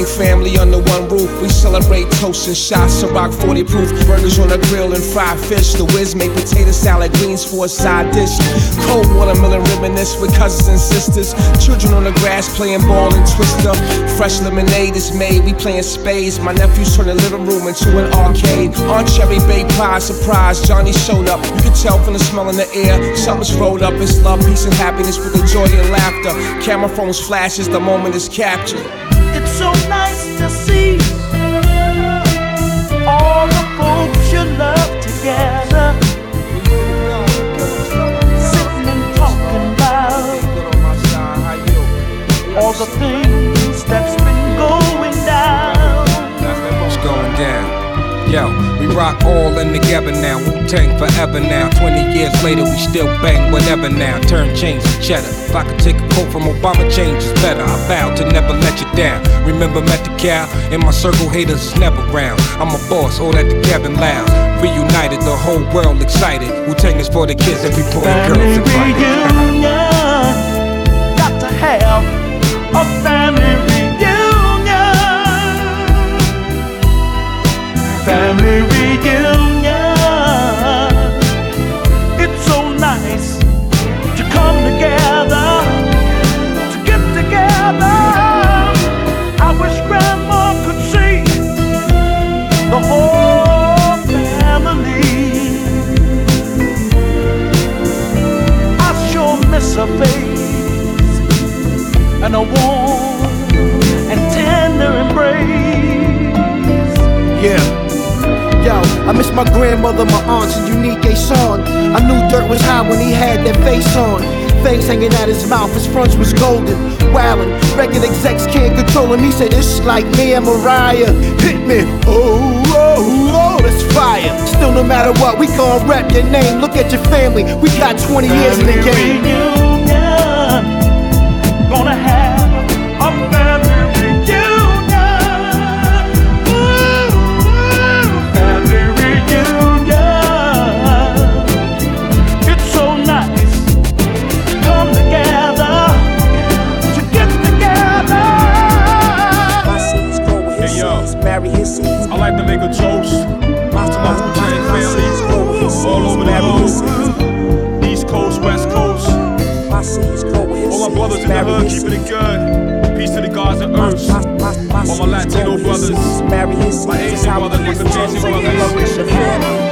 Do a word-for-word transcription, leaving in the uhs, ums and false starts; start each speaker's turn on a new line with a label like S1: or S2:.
S1: Chain family under one roof. We celebrate toasts and shots. Ciroc forty proof. Burgers on the grill and fried fish. The whiz make potato salad greens for a side dish. Cold watermelon reminisce with cousins and sisters. Children on the grass playing ball and twister. Fresh lemonade is made. We playing spades. My nephews turn the living room into an arcade. On Cherry Bay Pie, surprise, Johnny showed up. You can tell from the smell in the air. Something's rolled up. It's love, peace, and happiness with the joy and laughter. Camera phones flashes. The moment is captured.
S2: It's so nice to see all the folks you love together, sitting and talking about all the things that's been going down.
S3: What's going down? Yo, we rock all in together now. Wu-Tang forever now. Twenty years later, we still bang whatever now. Turn chains to cheddar. If I could take a quote from Obama, change is better. I vow to never let you down. Remember Medi-Cal? In my circle, haters is never round. I'm a boss, all at the cabin lounge. Reunited, the whole world excited. Wu-Tang is for the kids, every boy and girl invited.
S2: Reunion, got to have a family reunion. Family reunion. It's so nice to come together, to get together. I wish Grandma could see the whole family. I sure miss her face and a warm and tender embrace.
S4: Yeah. Yo, I miss my grandmother, my aunts, and Unique Ason. I knew Dirt was hot when he had that face on. Fangs hanging out his mouth, his fronts was golden. Wildin', record execs can't control him. He said, it's like me and Mariah. Hit me, oh, oh, oh, that's fire. Still, no matter what, we gon' rap your name. Look at your family, we got twenty years in the game.
S2: Reunion, gonna have a family reunion.
S5: I like to make a toast to my Wu-Tang family all over the globe, East Coast, West Coast. All my brothers in the hood keeping it good. Peace to the gods of earth. All my Latino brothers, my Asian brothers, my Caucasian brothers.